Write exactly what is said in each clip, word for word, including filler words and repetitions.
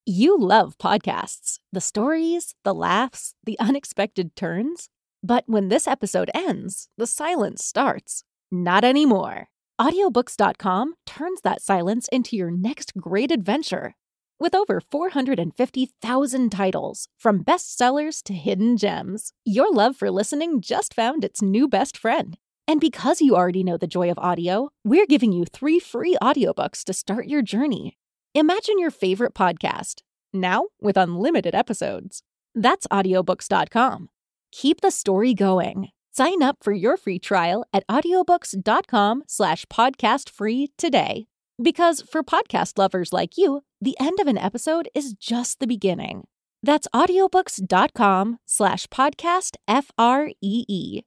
You love podcasts, the stories, the laughs, the unexpected turns. But when this episode ends, the silence starts. Not anymore. Audiobooks dot com turns that silence into your next great adventure. With over four hundred fifty thousand titles, from bestsellers to hidden gems, your love for listening just found its new best friend. And because you already know the joy of audio, we're giving you three free audiobooks to start your journey. Imagine your favorite podcast, now with unlimited episodes. That's audiobooks dot com. Keep the story going. Sign up for your free trial at audiobooks dot com slash podcast free today. Because for podcast lovers like you, the end of an episode is just the beginning. That's audiobooks dot com slash podcast F R E E.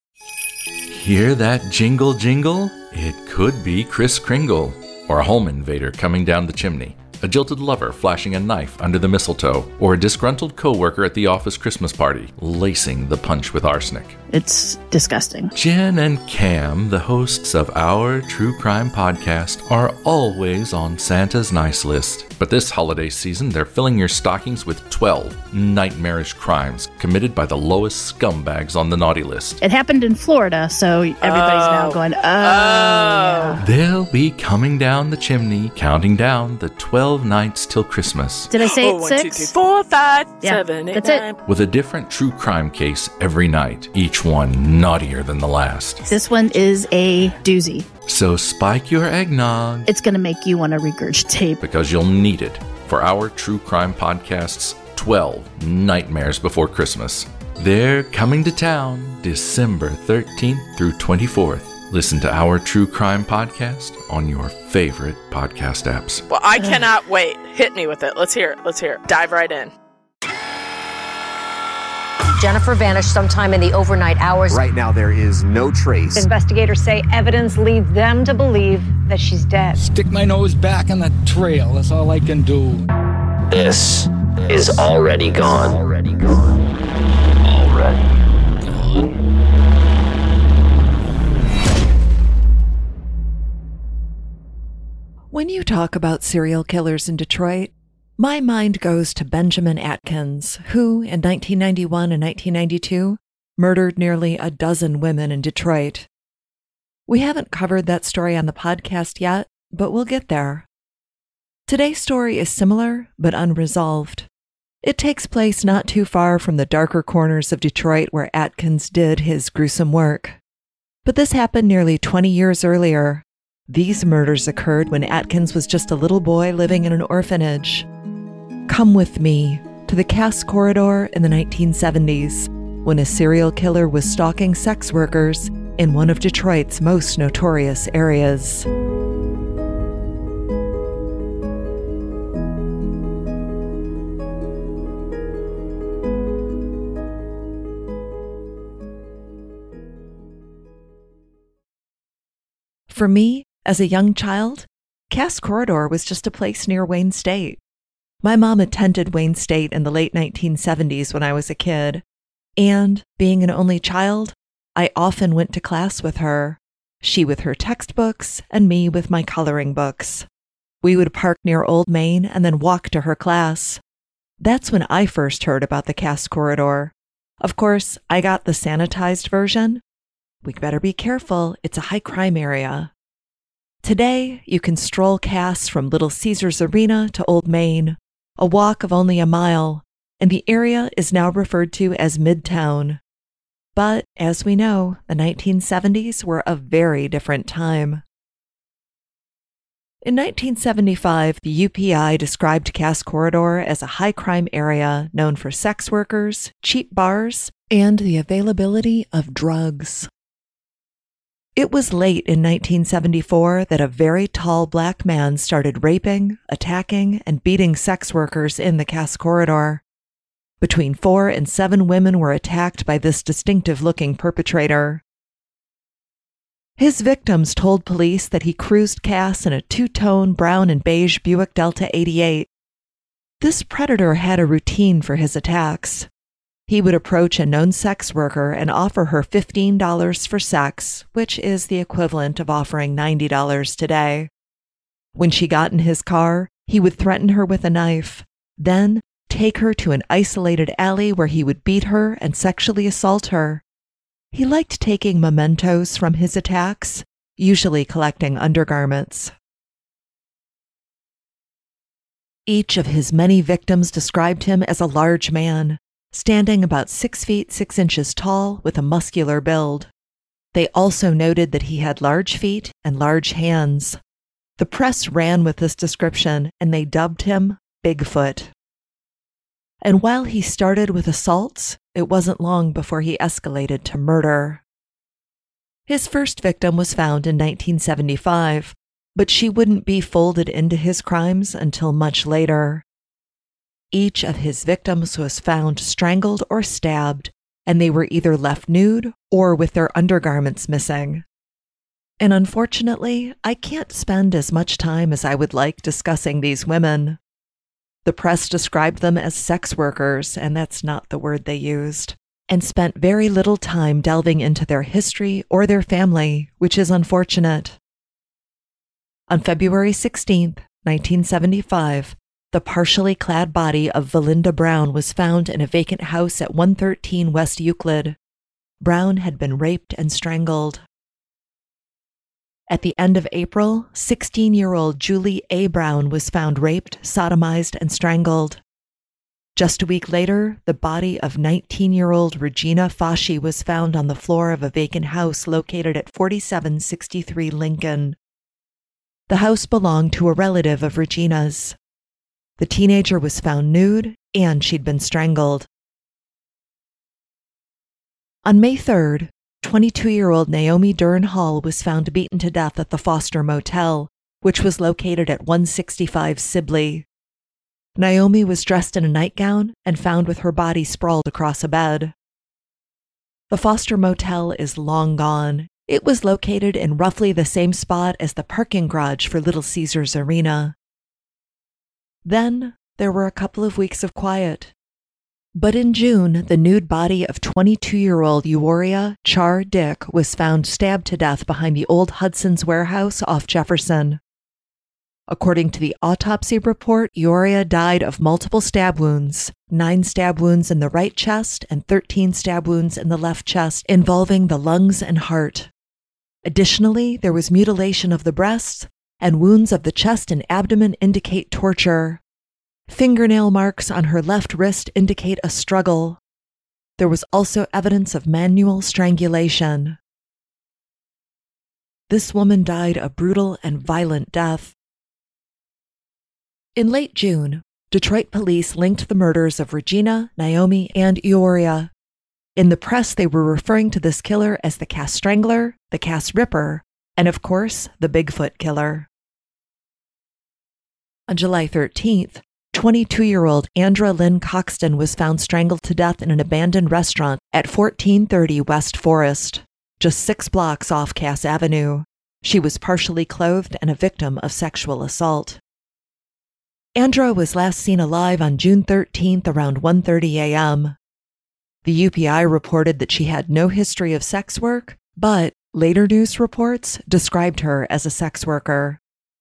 Hear that jingle jingle? It could be Kris Kringle, or a home invader coming down the chimney, a jilted lover flashing a knife under the mistletoe, or a disgruntled coworker at the office Christmas party, lacing the punch with arsenic. It's disgusting. Jen and Cam, the hosts of our true crime podcast, are always on Santa's nice list. But this holiday season, they're filling your stockings with twelve nightmarish crimes committed by the lowest scumbags on the naughty list. It happened in Florida, so everybody's oh. now going, oh. oh. Yeah. They'll be coming down the chimney, counting down the twelve nights till Christmas. Did I say oh, it one, six? Two, three, four, five, yeah, seven, eight, that's nine. it. With a different true crime case every night, each one naughtier than the last. This one is a doozy. So spike your eggnog. It's going to make you want to regurgitate. Because you'll need it for our true crime podcast's twelve Nightmares Before Christmas. They're coming to town December thirteenth through twenty-fourth. Listen to our true crime podcast on your favorite podcast apps. Well, I cannot wait. Hit me with it. Let's hear it. Let's hear it. Dive right in. Jennifer vanished sometime in the overnight hours. Right now, there is no trace. Investigators say evidence leads them to believe that she's dead. Stick my nose back in the trail. That's all I can do. This is already gone. Already gone. Already gone. When you talk about serial killers in Detroit, my mind goes to Benjamin Atkins, who, in nineteen ninety-one and nineteen ninety-two, murdered nearly a dozen women in Detroit. We haven't covered that story on the podcast yet, but we'll get there. Today's story is similar, but unresolved. It takes place not too far from the darker corners of Detroit where Atkins did his gruesome work. But this happened nearly twenty years earlier. These murders occurred when Atkins was just a little boy living in an orphanage. Come with me to the Cass Corridor in the nineteen seventies, when a serial killer was stalking sex workers in one of Detroit's most notorious areas. For me, as a young child, Cass Corridor was just a place near Wayne State. My mom attended Wayne State in the late nineteen seventies when I was a kid, and, being an only child, I often went to class with her, she with her textbooks and me with my coloring books. We would park near Old Main and then walk to her class. That's when I first heard about the Cass Corridor. Of course, I got the sanitized version. We better be careful, it's a high crime area. Today, you can stroll Cass from Little Caesars Arena to Old Main, a walk of only a mile, and the area is now referred to as Midtown. But, as we know, the nineteen seventies were a very different time. In nineteen seventy-five, the U P I described Cass Corridor as a high-crime area known for sex workers, cheap bars, and the availability of drugs. It was late in nineteen seventy-four that a very tall black man started raping, attacking, and beating sex workers in the Cass Corridor. Between four and seven women were attacked by this distinctive-looking perpetrator. His victims told police that he cruised Cass in a two-tone brown and beige Buick Delta eighty-eight. This predator had a routine for his attacks. He would approach a known sex worker and offer her fifteen dollars for sex, which is the equivalent of offering ninety dollars today. When she got in his car, he would threaten her with a knife, then take her to an isolated alley where he would beat her and sexually assault her. He liked taking mementos from his attacks, usually collecting undergarments. Each of his many victims described him as a large man, standing about six feet six inches tall with a muscular build. They also noted that he had large feet and large hands. The press ran with this description, and they dubbed him Bigfoot. And while he started with assaults, it wasn't long before he escalated to murder. His first victim was found in nineteen seventy-five, but she wouldn't be folded into his crimes until much later. Each of his victims was found strangled or stabbed, and they were either left nude or with their undergarments missing. And unfortunately, I can't spend as much time as I would like discussing these women. The press described them as sex workers, and that's not the word they used, and spent very little time delving into their history or their family, which is unfortunate. On February sixteenth, nineteen seventy-five, the partially clad body of Valinda Brown was found in a vacant house at one thirteen West Euclid. Brown had been raped and strangled. At the end of April, sixteen-year-old Julie A. Brown was found raped, sodomized, and strangled. Just a week later, the body of nineteen-year-old Regina Fasci was found on the floor of a vacant house located at forty-seven sixty-three Lincoln. The house belonged to a relative of Regina's. The teenager was found nude, and she'd been strangled. On May third, twenty-two-year-old Naomi Dern Hall was found beaten to death at the Foster Motel, which was located at one sixty-five Sibley. Naomi was dressed in a nightgown and found with her body sprawled across a bed. The Foster Motel is long gone. It was located in roughly the same spot as the parking garage for Little Caesars Arena. Then there were a couple of weeks of quiet. But in June, the nude body of twenty-two-year-old Eoria Char Dick was found stabbed to death behind the old Hudson's warehouse off Jefferson. According to the autopsy report, Eoria died of multiple stab wounds, nine stab wounds in the right chest and thirteen stab wounds in the left chest, involving the lungs and heart. Additionally, there was mutilation of the breasts, and wounds of the chest and abdomen indicate torture. Fingernail marks on her left wrist indicate a struggle. There was also evidence of manual strangulation. This woman died a brutal and violent death. In late June, Detroit police linked the murders of Regina, Naomi, and Eoria. In the press, they were referring to this killer as the Cass Strangler, the Cass Ripper, and of course, the Bigfoot Killer. On July thirteenth, twenty-two-year-old Andra Lynn Coxton was found strangled to death in an abandoned restaurant at fourteen thirty West Forest, just six blocks off Cass Avenue. She was partially clothed and a victim of sexual assault. Andra was last seen alive on June thirteenth around one thirty a.m. The U P I reported that she had no history of sex work, but later news reports described her as a sex worker.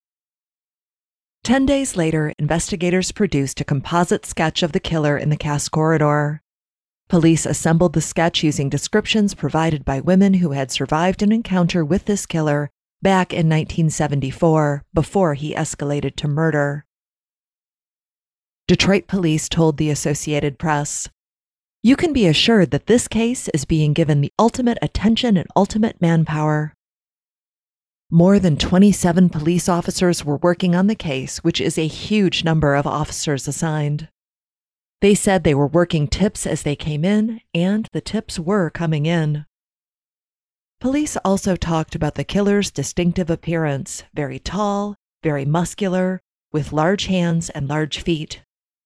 Ten days later, investigators produced a composite sketch of the killer in the Cass corridor. Police assembled the sketch using descriptions provided by women who had survived an encounter with this killer back in nineteen seventy-four, before he escalated to murder. Detroit police told the Associated Press, "You can be assured that this case is being given the ultimate attention and ultimate manpower." More than twenty-seven police officers were working on the case, which is a huge number of officers assigned. They said they were working tips as they came in, and the tips were coming in. Police also talked about the killer's distinctive appearance, very tall, very muscular, with large hands and large feet.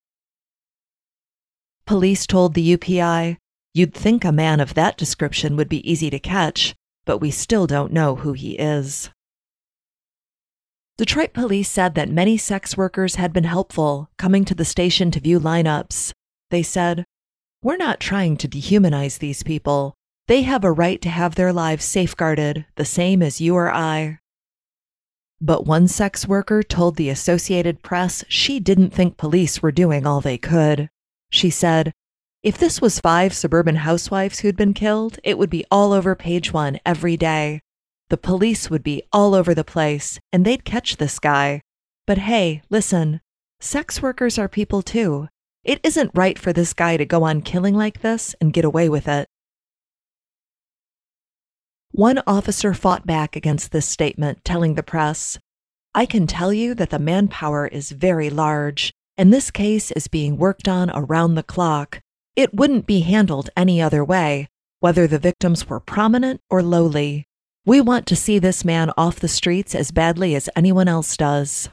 Police told the U P I, "You'd think a man of that description would be easy to catch, but we still don't know who he is." Detroit police said that many sex workers had been helpful, coming to the station to view lineups. They said, "We're not trying to dehumanize these people. They have a right to have their lives safeguarded, the same as you or I." But one sex worker told the Associated Press she didn't think police were doing all they could. She said, "If this was five suburban housewives who'd been killed, it would be all over page one every day. The police would be all over the place, and they'd catch this guy. But hey, listen, sex workers are people too. It isn't right for this guy to go on killing like this and get away with it." One officer fought back against this statement, telling the press, "I can tell you that the manpower is very large, and this case is being worked on around the clock. It wouldn't be handled any other way, whether the victims were prominent or lowly. We want to see this man off the streets as badly as anyone else does."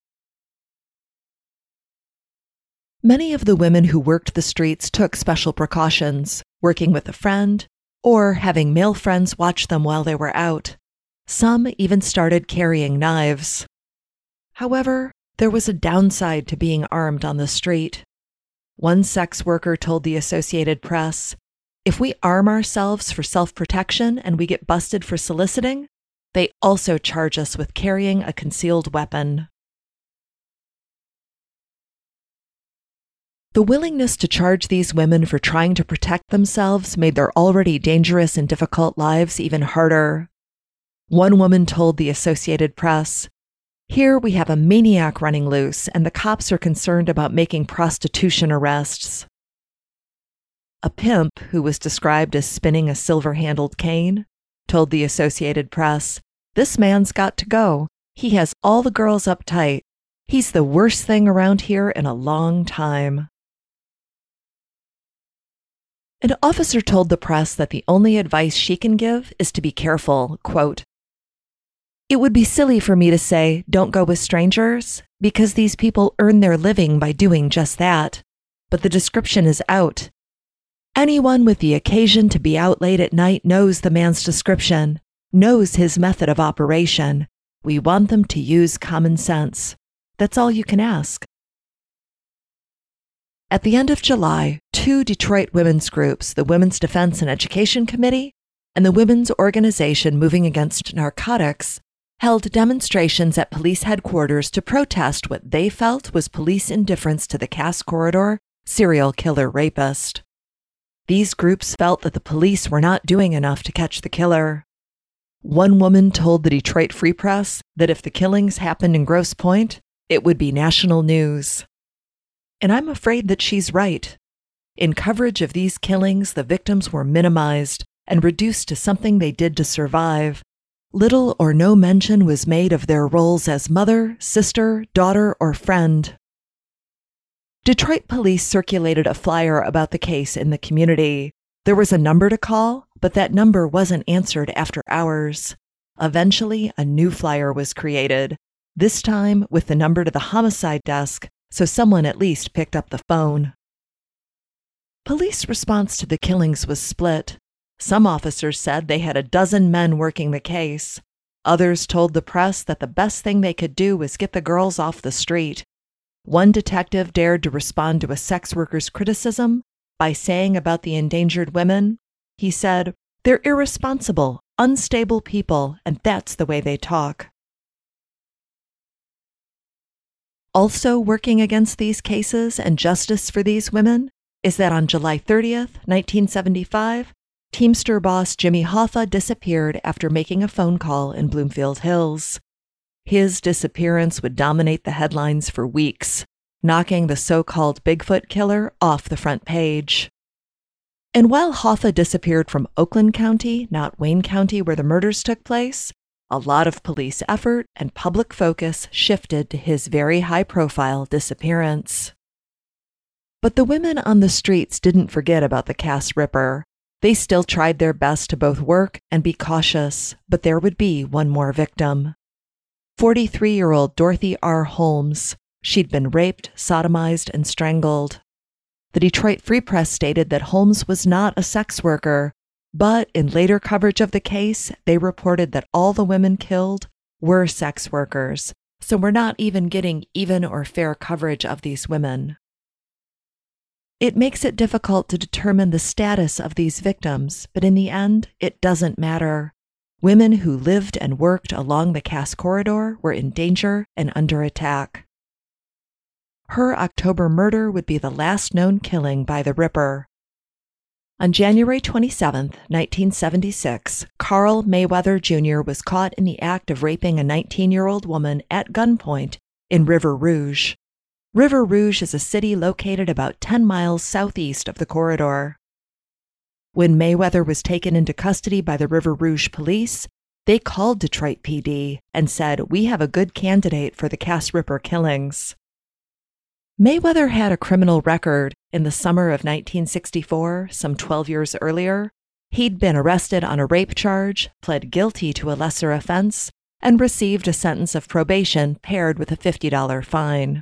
Many of the women who worked the streets took special precautions, working with a friend, or having male friends watch them while they were out. Some even started carrying knives. However, there was a downside to being armed on the street. One sex worker told the Associated Press, "If we arm ourselves for self-protection and we get busted for soliciting, they also charge us with carrying a concealed weapon." The willingness to charge these women for trying to protect themselves made their already dangerous and difficult lives even harder. One woman told the Associated Press, "Here we have a maniac running loose, and the cops are concerned about making prostitution arrests." A pimp, who was described as spinning a silver-handled cane, told the Associated Press, "This man's got to go. He has all the girls uptight. He's the worst thing around here in a long time." An officer told the press that the only advice she can give is to be careful, quote, "It would be silly for me to say, don't go with strangers, because these people earn their living by doing just that. But the description is out. Anyone with the occasion to be out late at night knows the man's description, knows his method of operation. We want them to use common sense. That's all you can ask." At the end of July, two Detroit women's groups, the Women's Defense and Education Committee and the Women's Organization Moving Against Narcotics, held demonstrations at police headquarters to protest what they felt was police indifference to the Cass Corridor serial killer rapist. These groups felt that the police were not doing enough to catch the killer. One woman told the Detroit Free Press that if the killings happened in Grosse Pointe, it would be national news. And I'm afraid that she's right. In coverage of these killings, the victims were minimized and reduced to something they did to survive. Little or no mention was made of their roles as mother, sister, daughter, or friend. Detroit police circulated a flyer about the case in the community. There was a number to call, but that number wasn't answered after hours. Eventually, a new flyer was created, this time with the number to the homicide desk, so someone at least picked up the phone. Police response to the killings was split. Some officers said they had a dozen men working the case. Others told the press that the best thing they could do was get the girls off the street. One detective dared to respond to a sex worker's criticism by saying about the endangered women, he said, "They're irresponsible, unstable people, and that's the way they talk." Also working against these cases and justice for these women is that on July thirtieth, nineteen seventy-five, Teamster boss Jimmy Hoffa disappeared after making a phone call in Bloomfield Hills. His disappearance would dominate the headlines for weeks, knocking the so-called Bigfoot killer off the front page. And while Hoffa disappeared from Oakland County, not Wayne County where the murders took place, a lot of police effort and public focus shifted to his very high-profile disappearance. But the women on the streets didn't forget about the Cass Ripper. They still tried their best to both work and be cautious, but there would be one more victim. forty-three-year-old Dorothy R. Holmes. She'd been raped, sodomized, and strangled. The Detroit Free Press stated that Holmes was not a sex worker, but in later coverage of the case, they reported that all the women killed were sex workers, so we're not even getting even or fair coverage of these women. It makes it difficult to determine the status of these victims, but in the end, it doesn't matter. women who lived and worked along the Cass Corridor were in danger and under attack. Her October murder would be the last known killing by the Ripper. On January twenty-seventh, nineteen seventy-six, Carl Mayweather Junior was caught in the act of raping a nineteen-year-old woman at gunpoint in River Rouge. River Rouge is a city located about ten miles southeast of the corridor. When Mayweather was taken into custody by the River Rouge police, they called Detroit P D and said, "We have a good candidate for the Cass Ripper killings." Mayweather had a criminal record. In the summer of nineteen sixty-four, some twelve years earlier, he'd been arrested on a rape charge, pled guilty to a lesser offense, and received a sentence of probation paired with a fifty dollars fine.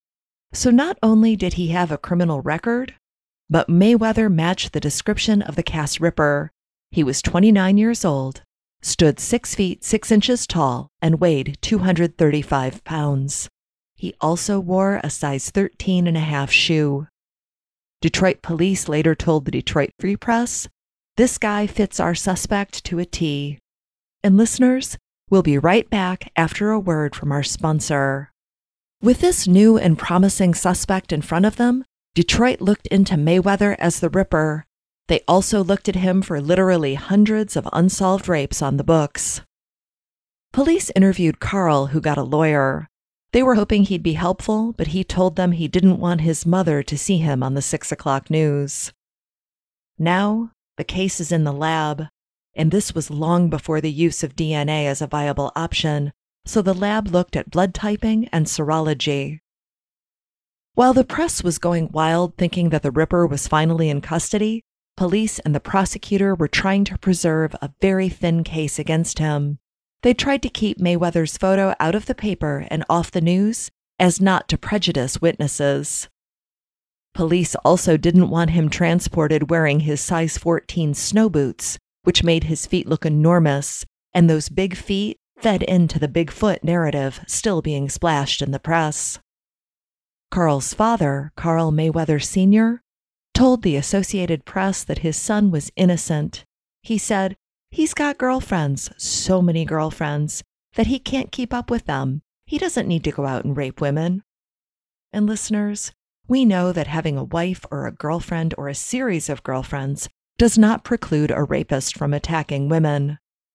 So not only did he have a criminal record, but Mayweather matched the description of the Cass Ripper. He was twenty-nine years old, stood six feet six inches tall, and weighed two hundred thirty-five pounds. He also wore a size thirteen and a half shoe. Detroit police later told the Detroit Free Press, "This guy fits our suspect to a T." And listeners, we'll be right back after a word from our sponsor. With this new and promising suspect in front of them, Detroit looked into Mayweather as the Ripper. They also looked at him for literally hundreds of unsolved rapes on the books. Police interviewed Carl, who got a lawyer. They were hoping he'd be helpful, but he told them he didn't want his mother to see him on the six o'clock news. Now, the case is in the lab, and this was long before the use of D N A as a viable option, so the lab looked at blood typing and serology. While the press was going wild thinking that the Ripper was finally in custody, police and the prosecutor were trying to preserve a very thin case against him. They tried to keep Mayweather's photo out of the paper and off the news, as not to prejudice witnesses. Police also didn't want him transported wearing his size fourteen snow boots, which made his feet look enormous, and those big feet fed into the Bigfoot narrative still being splashed in the press. Carl's father, Carl Mayweather Senior, told the Associated Press that his son was innocent. He said, "He's got girlfriends, so many girlfriends, that he can't keep up with them. He doesn't need to go out and rape women." And listeners, we know that having a wife or a girlfriend or a series of girlfriends does not preclude a rapist from attacking women.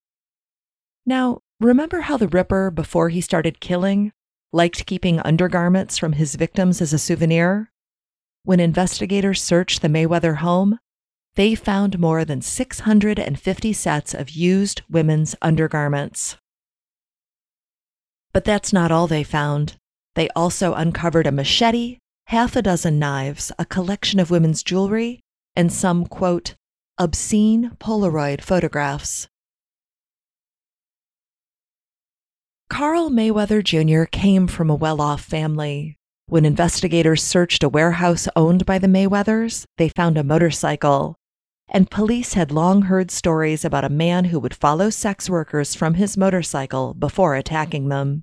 Now, remember how the Ripper, before he started killing, liked keeping undergarments from his victims as a souvenir? When investigators searched the Mayweather home, they found more than six hundred fifty sets of used women's undergarments. But that's not all they found. They also uncovered a machete, half a dozen knives, a collection of women's jewelry, and some, quote, obscene Polaroid photographs. Carl Mayweather Junior came from a well-off family. When investigators searched a warehouse owned by the Mayweathers, they found a motorcycle. And police had long heard stories about a man who would follow sex workers from his motorcycle before attacking them.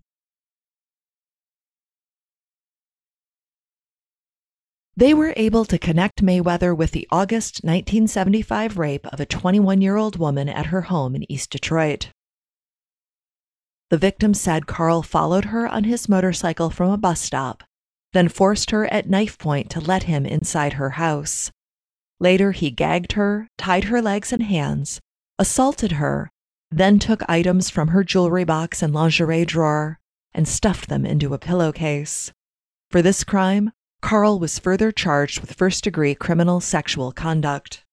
They were able to connect Mayweather with the August nineteen seventy-five rape of a twenty-one-year-old woman at her home in East Detroit. The victim said Carl followed her on his motorcycle from a bus stop, then forced her at knife point to let him inside her house. Later, he gagged her, tied her legs and hands, assaulted her, then took items from her jewelry box and lingerie drawer and stuffed them into a pillowcase. For this crime, Carl was further charged with first-degree criminal sexual conduct.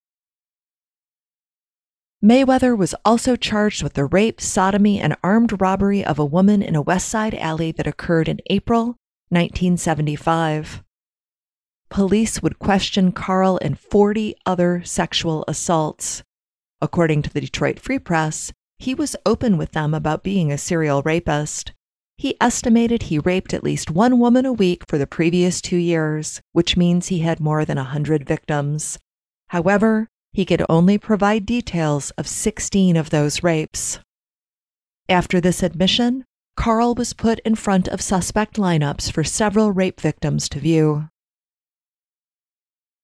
Mayweather was also charged with the rape, sodomy, and armed robbery of a woman in a West Side alley that occurred in April nineteen seventy-five. Police would question Carl in forty other sexual assaults. According to the Detroit Free Press, he was open with them about being a serial rapist. He estimated he raped at least one woman a week for the previous two years, which means he had more than a hundred victims. However, he could only provide details of sixteen of those rapes. After this admission, Carl was put in front of suspect lineups for several rape victims to view.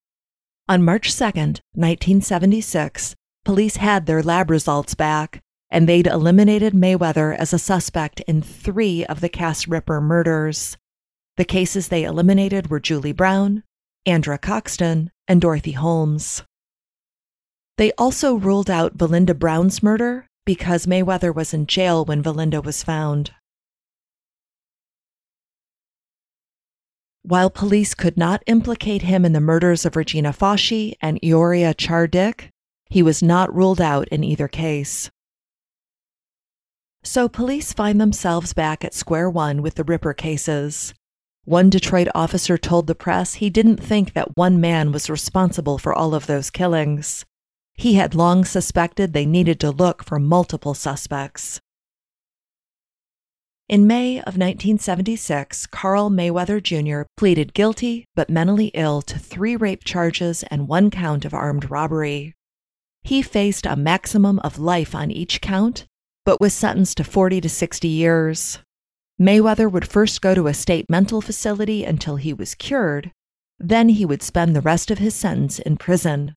On March second, nineteen seventy-six, police had their lab results back, and they'd eliminated Mayweather as a suspect in three of the Cass Ripper murders. The cases they eliminated were Julie Brown, Andra Coxton, and Dorothy Holmes. They also ruled out Valinda Brown's murder because Mayweather was in jail when Valinda was found. While police could not implicate him in the murders of Regina Foschi and Ioria Chardick, he was not ruled out in either case. So police find themselves back at square one with the Ripper cases. One Detroit officer told the press he didn't think that one man was responsible for all of those killings. He had long suspected they needed to look for multiple suspects. In May of nineteen seventy-six, Carl Mayweather Junior pleaded guilty but mentally ill to three rape charges and one count of armed robbery. He faced a maximum of life on each count, but was sentenced to forty to sixty years. Mayweather would first go to a state mental facility until he was cured, then he would spend the rest of his sentence in prison.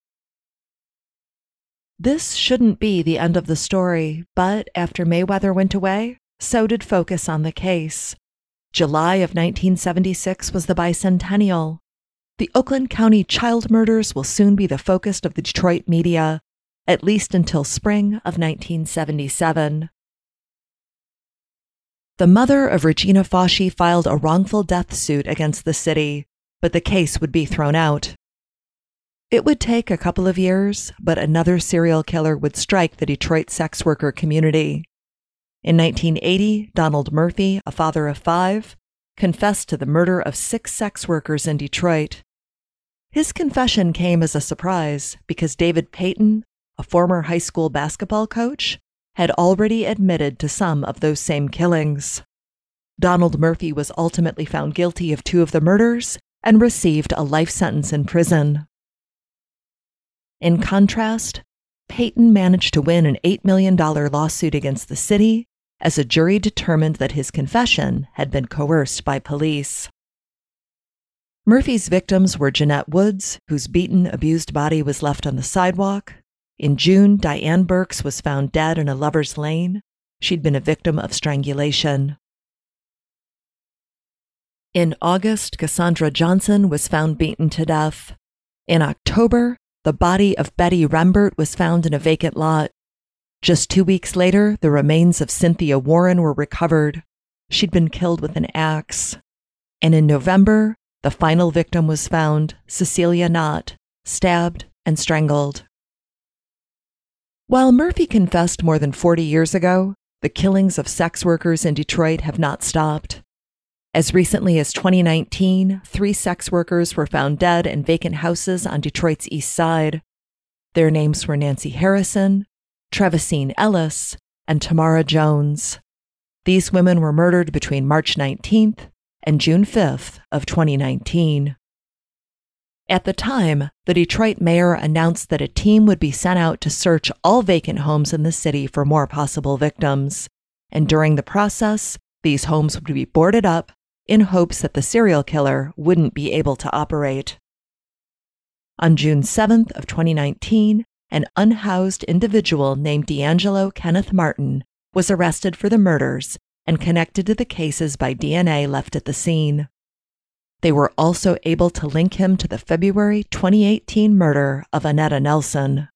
This shouldn't be the end of the story, but after Mayweather went away, so did focus on the case. July of nineteen seventy-six was the bicentennial. The Oakland County child murders will soon be the focus of the Detroit media, at least until spring of nineteen seventy-seven. The mother of Regina Foschi filed a wrongful death suit against the city, but the case would be thrown out. It would take a couple of years, but another serial killer would strike the Detroit sex worker community. In nineteen eighty, Donald Murphy, a father of five, confessed to the murder of six sex workers in Detroit. His confession came as a surprise because David Payton, a former high school basketball coach, had already admitted to some of those same killings. Donald Murphy was ultimately found guilty of two of the murders and received a life sentence in prison. In contrast, Payton managed to win an eight million dollars lawsuit against the city as a jury determined that his confession had been coerced by police. Murphy's victims were Jeanette Woods, whose beaten, abused body was left on the sidewalk. In June, Diane Burks was found dead in a lover's lane. She'd been a victim of strangulation. In August, Cassandra Johnson was found beaten to death. In October, the body of Betty Rembert was found in a vacant lot. Just two weeks later, the remains of Cynthia Warren were recovered. She'd been killed with an axe. And in November, the final victim was found, Cecilia Knott, stabbed and strangled. While Murphy confessed more than forty years ago, the killings of sex workers in Detroit have not stopped. As recently as twenty nineteen, three sex workers were found dead in vacant houses on Detroit's east side. Their names were Nancy Harrison, Trevicine Ellis, and Tamara Jones. These women were murdered between March nineteenth and June fifth of twenty nineteen. At the time, the Detroit mayor announced that a team would be sent out to search all vacant homes in the city for more possible victims, and during the process, these homes would be boarded up in hopes that the serial killer wouldn't be able to operate. On June seventh of twenty nineteen, an unhoused individual named D'Angelo Kenneth Martin was arrested for the murders and connected to the cases by D N A left at the scene. They were also able to link him to the February twenty eighteen murder of Annetta Nelson.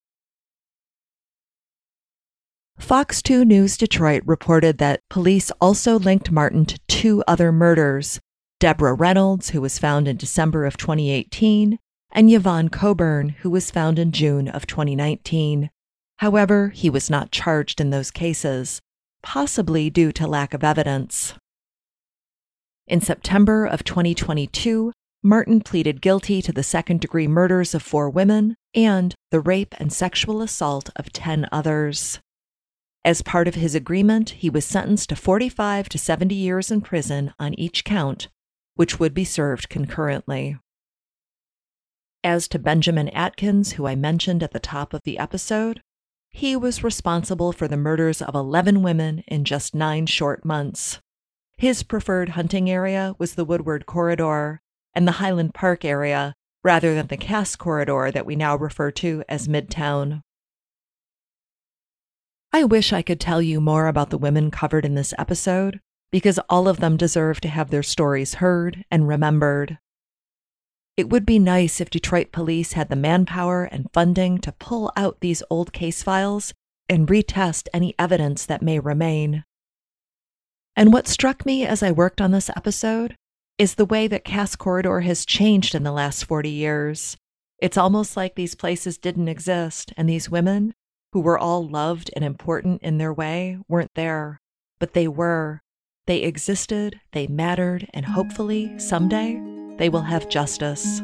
Fox two News Detroit reported that police also linked Martin to two other murders, Deborah Reynolds, who was found in December of twenty eighteen, and Yvonne Coburn, who was found in June of twenty nineteen. However, he was not charged in those cases, possibly due to lack of evidence. In September of twenty twenty-two, Martin pleaded guilty to the second-degree murders of four women and the rape and sexual assault of ten others. As part of his agreement, he was sentenced to forty-five to seventy years in prison on each count, which would be served concurrently. As to Benjamin Atkins, who I mentioned at the top of the episode, he was responsible for the murders of eleven women in just nine short months. His preferred hunting area was the Woodward Corridor and the Highland Park area, rather than the Cass Corridor that we now refer to as Midtown. I wish I could tell you more about the women covered in this episode, because all of them deserve to have their stories heard and remembered. It would be nice if Detroit police had the manpower and funding to pull out these old case files and retest any evidence that may remain. And what struck me as I worked on this episode is the way that Cass Corridor has changed in the last forty years. It's almost like these places didn't exist, and these women, who were all loved and important in their way, weren't there. But they were. They existed, they mattered, and hopefully, someday, they will have justice.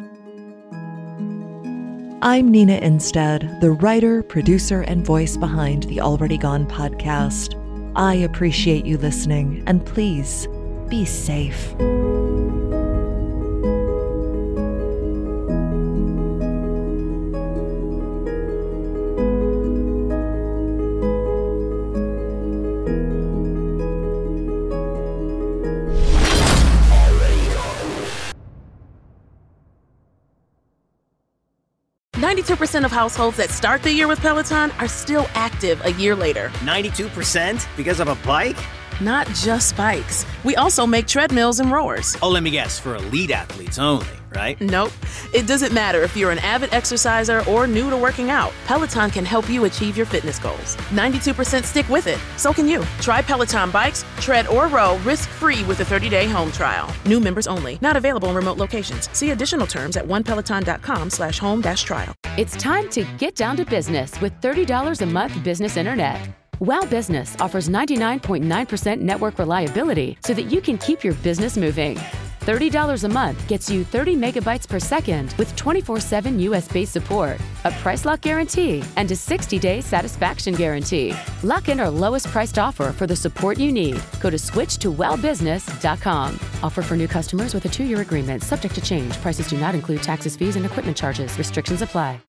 I'm Nina Instead, the writer, producer, and voice behind the Already Gone podcast. I appreciate you listening, and please, be safe. ninety-two percent of households that start the year with Peloton are still active a year later. ninety-two percent? Because of a bike? Not just bikes. We also make treadmills and rowers. Oh, let me guess, for elite athletes only, right? Nope. It doesn't matter if you're an avid exerciser or new to working out. Peloton can help you achieve your fitness goals. ninety-two percent stick with it. So can you. Try Peloton bikes, tread, or row risk-free with a thirty-day home trial. New members only. Not available in remote locations. See additional terms at onepeloton.com slash home dash trial. It's time to get down to business with thirty dollars a month business internet. Wow Business offers ninety-nine point nine percent network reliability so that you can keep your business moving. thirty dollars a month gets you thirty megabytes per second with twenty-four seven U S-based support, a price lock guarantee, and a sixty-day satisfaction guarantee. Lock in our lowest priced offer for the support you need. Go to switch to wow business dot com. Offer for new customers with a two-year agreement, subject to change. Prices do not include taxes, fees, and equipment charges. Restrictions apply.